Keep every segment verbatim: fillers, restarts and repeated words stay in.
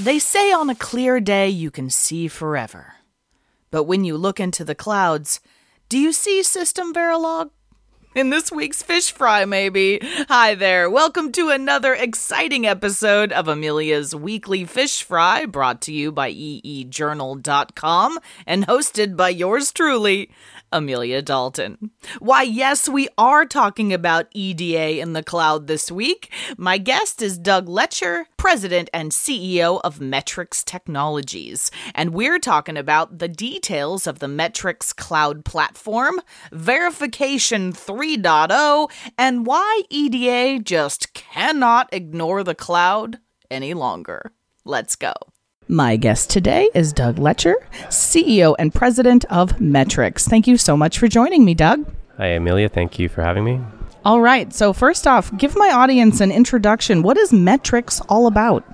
They say on a clear day you can see forever. But when you look into the clouds, do you see System Verilog? In this week's Fish Fry, maybe. Hi there. Welcome to another exciting episode of Amelia's Weekly Fish Fry, brought to you by e e journal dot com and hosted by yours truly, Amelia Dalton. Why, yes, we are talking about E D A in the cloud this week. My guest is Doug Letcher, President and C E O of Metrics Technologies. And we're talking about the details of the Metrics Cloud Platform, Verification three point oh, and why E D A just cannot ignore the cloud any longer. Let's go. My guest today is Doug Letcher, C E O and President of Metrics. Thank you so much for joining me, Doug. Hi, Amelia. Thank you for having me. All right. So first off, give my audience an introduction. What is Metrics all about?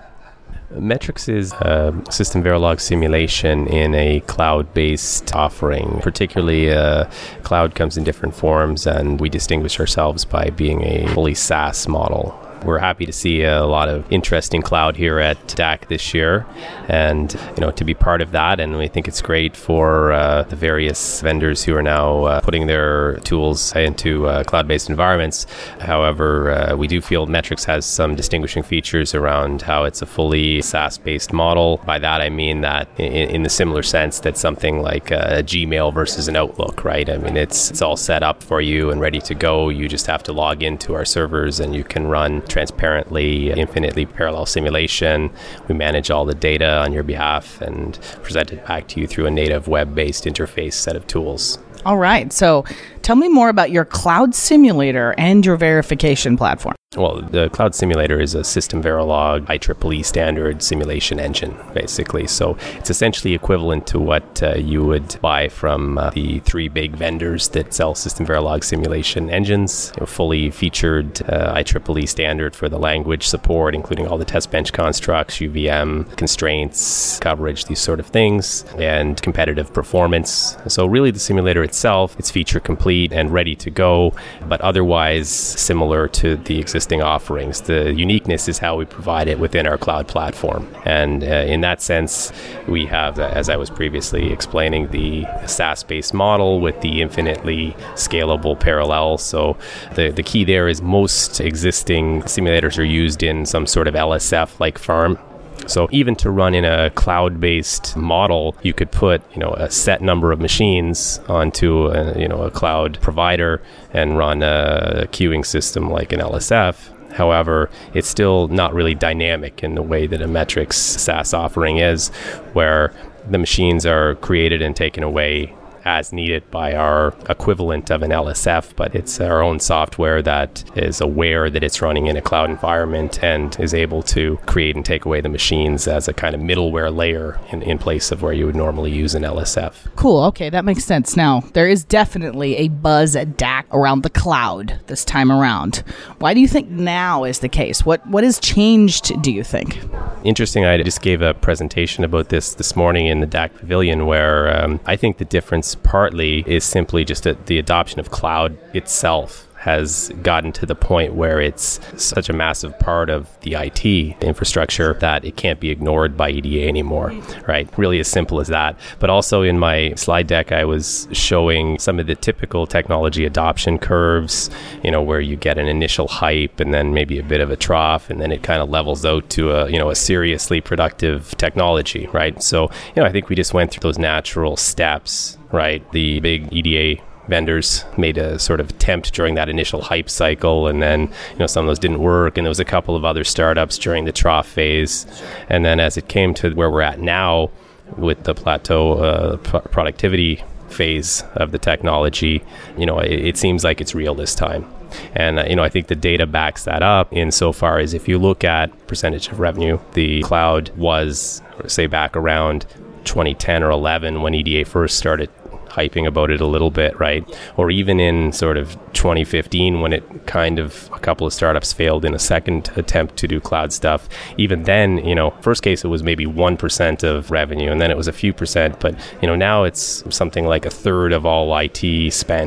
Metrics is a System Verilog simulation in a cloud-based offering. Particularly, uh, cloud comes in different forms, and we distinguish ourselves by being a fully SaaS model. We're happy to see a lot of interest in cloud here at D A C this year, and you know, to be part of that. And we think it's great for uh, the various vendors who are now uh, putting their tools into uh, cloud-based environments. However, uh, we do feel Metrics has some distinguishing features around how it's a fully SaaS-based model. By that, I mean that in, in the similar sense that something like a Gmail versus an Outlook, right? I mean, it's it's all set up for you and ready to go. You just have to log into our servers, and you can run transparently, infinitely parallel simulation. We manage all the data on your behalf and present it back to you through a native web-based interface set of tools. All right. So tell me more about your cloud simulator and your verification platform. Well, the Cloud Simulator is a System Verilog I triple E standard simulation engine, basically. So it's essentially equivalent to what uh, you would buy from uh, the three big vendors that sell System Verilog simulation engines. You know, fully featured uh, I triple E standard for the language support, including all the test bench constructs, U V M, constraints, coverage, these sort of things, and competitive performance. So really the simulator itself, it's feature complete and ready to go, but otherwise similar to the existing offerings. The uniqueness is how we provide it within our cloud platform. And uh, in that sense, we have, uh, as I was previously explaining, the SaaS-based model with the infinitely scalable parallel. So the, the key there is most existing simulators are used in some sort of L S F-like farm. So even to run in a cloud-based model, you could put, you know, a set number of machines onto a, you know, a cloud provider and run a queuing system like an L S F. However, it's still not really dynamic in the way that a Metrics SaaS offering is, where the machines are created and taken away as needed by our equivalent of an L S F, but it's our own software that is aware that it's running in a cloud environment and is able to create and take away the machines as a kind of middleware layer in, in place of where you would normally use an L S F. Cool. Okay, that makes sense. Now, there is definitely a buzz at D A C around the cloud this time around. Why do you think now is the case? What What has changed, do you think? Interesting. I just gave a presentation about this this morning in the D A C Pavilion, where um, I think the difference partly is simply just a, the adoption of cloud itself has gotten to the point where it's such a massive part of the I T infrastructure that it can't be ignored by E D A anymore, right? Really as simple as that. But also in my slide deck, I was showing some of the typical technology adoption curves, you know, where you get an initial hype and then maybe a bit of a trough, and then it kind of levels out to a, you know, a seriously productive technology, right? So, you know, I think we just went through those natural steps, right? The big E D A vendors made a sort of attempt during that initial hype cycle, and then, you know, some of those didn't work, and there was a couple of other startups during the trough phase. And then as it came to where we're at now with the plateau uh, p- productivity phase of the technology, you know, it, it seems like it's real this time. And, uh, you know, I think the data backs that up insofar as if you look at percentage of revenue, the cloud was, say, back around twenty ten or eleven when E D A first started hyping about it a little bit, right? Or even in sort of twenty fifteen when it kind of, a couple of startups failed in a second attempt to do cloud stuff. Even then, you know, first case it was maybe one percent of revenue, and then it was a few percent, but, you know, now it's something like a third of all I T spend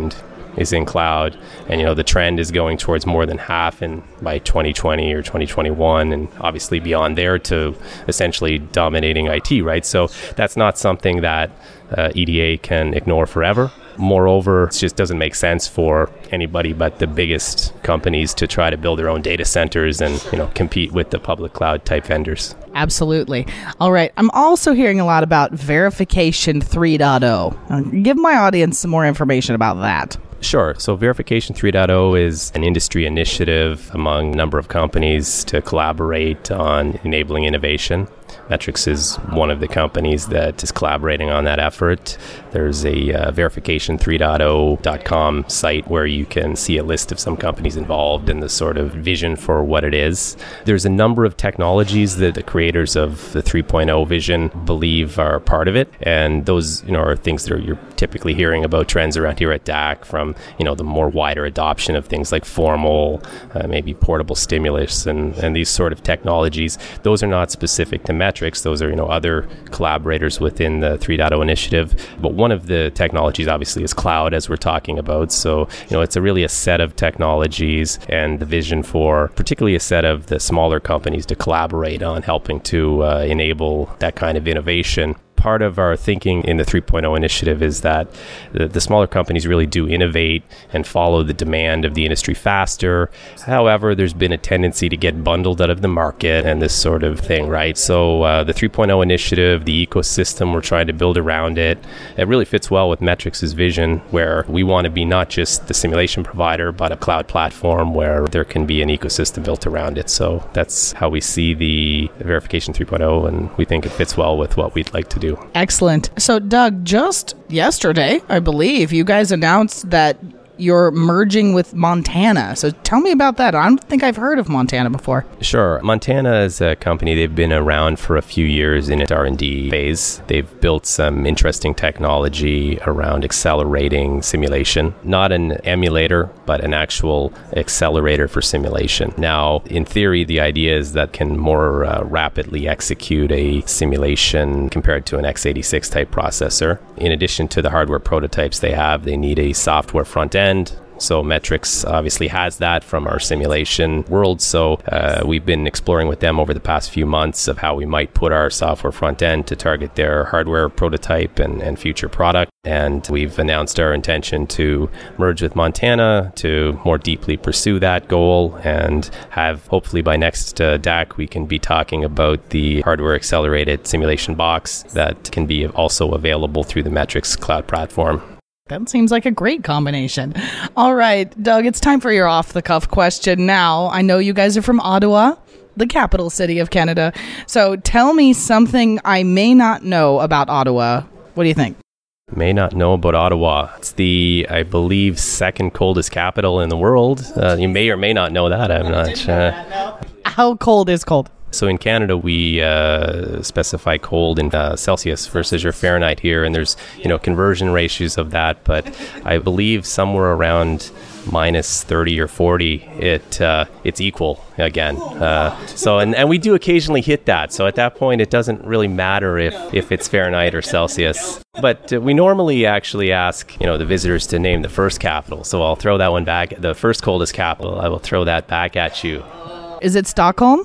is in cloud, and you know the trend is going towards more than half in by twenty twenty or twenty twenty-one, and obviously beyond there to essentially dominating I T, right? So that's not something that uh, E D A can ignore forever. Moreover, it just doesn't make sense for anybody but the biggest companies to try to build their own data centers and, you know, compete with the public cloud type vendors. Absolutely. All right. I'm also hearing a lot about Verification three point oh. Uh, give my audience some more information about that. Sure. So Verification three point oh is an industry initiative among a number of companies to collaborate on enabling innovation. Metrics is one of the companies that is collaborating on that effort. There's a uh, verification three point oh dot com site where you can see a list of some companies involved and the sort of vision for what it is. There's a number of technologies that the creators of the three point oh vision believe are part of it, and those, you know, are things that are, you're typically hearing about trends around here at D A C, from, you know, the more wider adoption of things like formal, uh, maybe portable stimulus and, and these sort of technologies. Those are not specific to Metrics. Those are, you know, other collaborators within the three point oh initiative. But one of the technologies obviously is cloud, as we're talking about. So, you know, it's a really a set of technologies and the vision for particularly a set of the smaller companies to collaborate on helping to uh, enable that kind of innovation. Part of our thinking in the three point oh initiative is that the, the smaller companies really do innovate and follow the demand of the industry faster. However, there's been a tendency to get bundled out of the market and this sort of thing, right? So uh, the three point oh initiative, the ecosystem we're trying to build around it, it really fits well with Metrics' vision, where we want to be not just the simulation provider, but a cloud platform where there can be an ecosystem built around it. So that's how we see the Verification three point oh, and we think it fits well with what we'd like to do. Excellent. So, Doug, just yesterday, I believe, you guys announced that you're merging with Montana. So tell me about that. I don't think I've heard of Montana before. Sure. Montana is a company. They've been around for a few years in its R and D phase. They've built some interesting technology around accelerating simulation. Not an emulator, but an actual accelerator for simulation. Now, in theory, the idea is that can more uh, rapidly execute a simulation compared to an x eighty-six type processor. In addition to the hardware prototypes they have, they need a software front end. So Metrics obviously has that from our simulation world. So uh, we've been exploring with them over the past few months of how we might put our software front end to target their hardware prototype and, and future product. And we've announced our intention to merge with Montana to more deeply pursue that goal, and have hopefully by next uh, D A C we can be talking about the hardware accelerated simulation box that can be also available through the Metrics cloud platform. That seems like a great combination. All right, Doug, it's time for your off-the-cuff question now. I know you guys are from Ottawa, the capital city of Canada. So tell me something I may not know about Ottawa. What do you think? May not know about Ottawa. It's the, I believe, second coldest capital in the world. Uh, you may or may not know that. I'm not sure. How cold is cold? So in Canada, we uh, specify cold in uh, Celsius versus your Fahrenheit here, and there's, you know, conversion ratios of that. But I believe somewhere around minus thirty or forty, it uh, it's equal again. Uh, so and, and we do occasionally hit that. So at that point, it doesn't really matter if, if it's Fahrenheit or Celsius. But uh, we normally actually ask, you know, the visitors to name the first capital. So I'll throw that one back. The first coldest capital, I will throw that back at you. Is it Stockholm?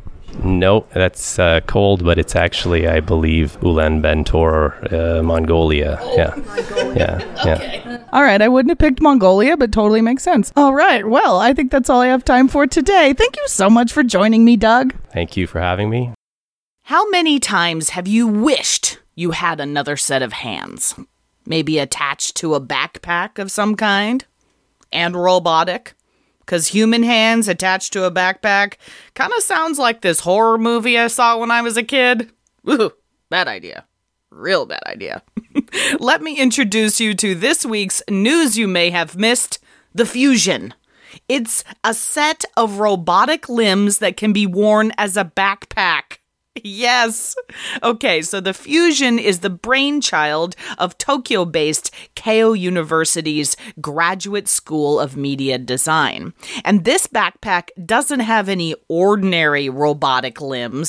No, that's uh, cold, but it's actually, I believe, Ulaanbaatar, uh, Mongolia. Oh, yeah. Mongolia. Yeah. Okay. Yeah. All right. I wouldn't have picked Mongolia, but totally makes sense. All right. Well, I think that's all I have time for today. Thank you so much for joining me, Doug. Thank you for having me. How many times have you wished you had another set of hands? Maybe attached to a backpack of some kind? And robotic? Because human hands attached to a backpack kind of sounds like this horror movie I saw when I was a kid. Ooh, bad idea. Real bad idea. Let me introduce you to this week's news you may have missed, the Fusion. It's a set of robotic limbs that can be worn as a backpack. Yes. Okay, so the Fusion is the brainchild of Tokyo-based Keio University's Graduate School of Media Design. And this backpack doesn't have any ordinary robotic limbs.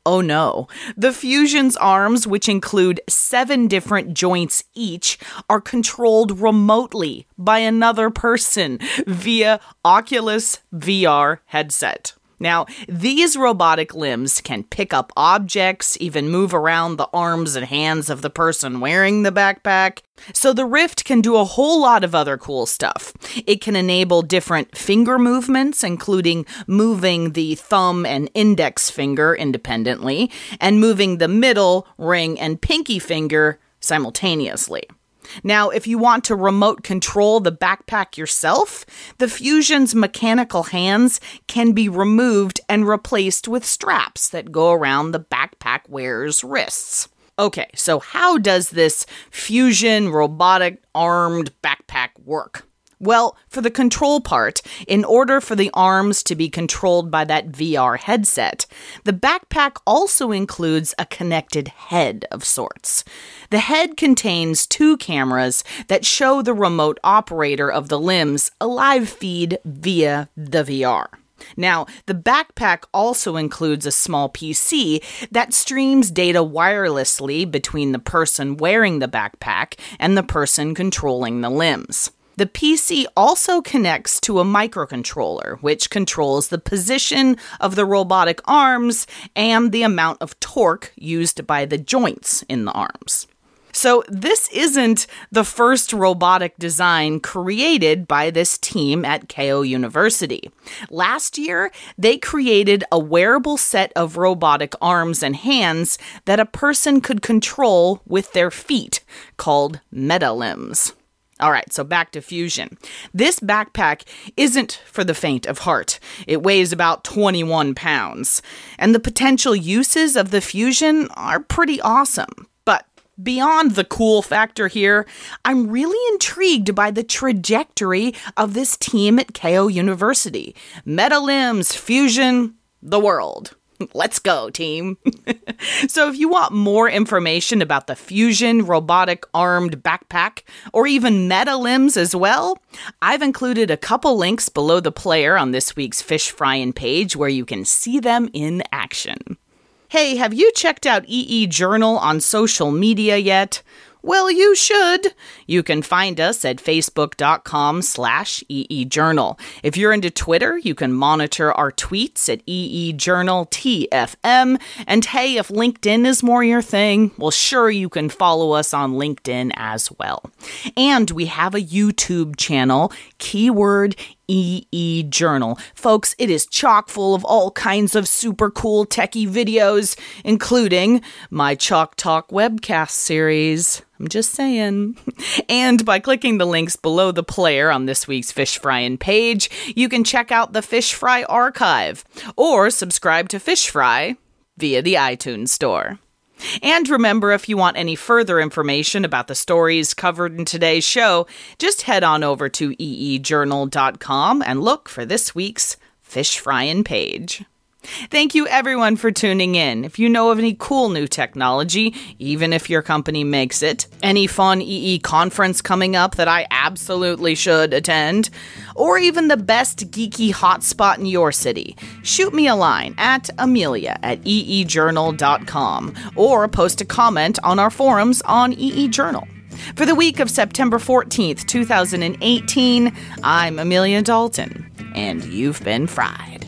Oh no. The Fusion's arms, which include seven different joints each, are controlled remotely by another person via Oculus V R headset. Now, these robotic limbs can pick up objects, even move around the arms and hands of the person wearing the backpack. So the Rift can do a whole lot of other cool stuff. It can enable different finger movements, including moving the thumb and index finger independently, and moving the middle, ring, and pinky finger simultaneously. Now, if you want to remote control the backpack yourself, the Fusion's mechanical hands can be removed and replaced with straps that go around the backpack wearer's wrists. Okay, so how does this Fusion robotic armed backpack work? Well, for the control part, in order for the arms to be controlled by that V R headset, the backpack also includes a connected head of sorts. The head contains two cameras that show the remote operator of the limbs a live feed via the V R. Now, the backpack also includes a small P C that streams data wirelessly between the person wearing the backpack and the person controlling the limbs. The P C also connects to a microcontroller, which controls the position of the robotic arms and the amount of torque used by the joints in the arms. So this isn't the first robotic design created by this team at Keio University. Last year, they created a wearable set of robotic arms and hands that a person could control with their feet, called MetaLimbs. All right, so back to Fusion. This backpack isn't for the faint of heart. It weighs about twenty-one pounds, and the potential uses of the Fusion are pretty awesome. But beyond the cool factor here, I'm really intrigued by the trajectory of this team at Keio University. MetaLimbs, Fusion, the world. Let's go, team. So if you want more information about the Fusion robotic armed backpack, or even MetaLimbs as well, I've included a couple links below the player on this week's Fish Fryin' page where you can see them in action. Hey, have you checked out E E Journal on social media yet? Well, you should. You can find us at facebook.com slash EEJournal. If you're into Twitter, you can monitor our tweets at EEJournalTFM. And hey, if LinkedIn is more your thing, well, sure, you can follow us on LinkedIn as well. And we have a YouTube channel, keyword E E Journal. Folks, it is chock full of all kinds of super cool techie videos, including my Chalk Talk webcast series. I'm just saying. And by clicking the links below the player on this week's Fish Fryin' page, you can check out the Fish Fry archive or subscribe to Fish Fry via the iTunes Store. And remember, if you want any further information about the stories covered in today's show, just head on over to E E journal dot com and look for this week's Fish Fryin' page. Thank you everyone for tuning in. If you know of any cool new technology, even if your company makes it, any fun E E conference coming up that I absolutely should attend, or even the best geeky hotspot in your city, shoot me a line at Amelia at E E journal dot com or post a comment on our forums on E E Journal. For the week of September fourteenth, twenty eighteen, I'm Amelia Dalton, and you've been fried.